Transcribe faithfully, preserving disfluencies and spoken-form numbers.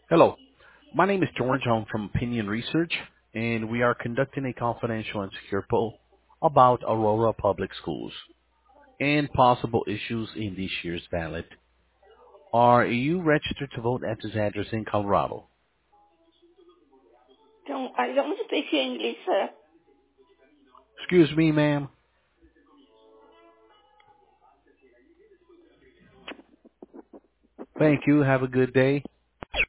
Hello. My name is George. I'm from Opinion Research, and we are conducting a confidential and secure poll about Aurora Public Schools and possible issues in this year's ballot. Are you registered to vote at this address in Colorado? Don't, I don't speak English, sir. Excuse me, ma'am. Thank you. Have a good day.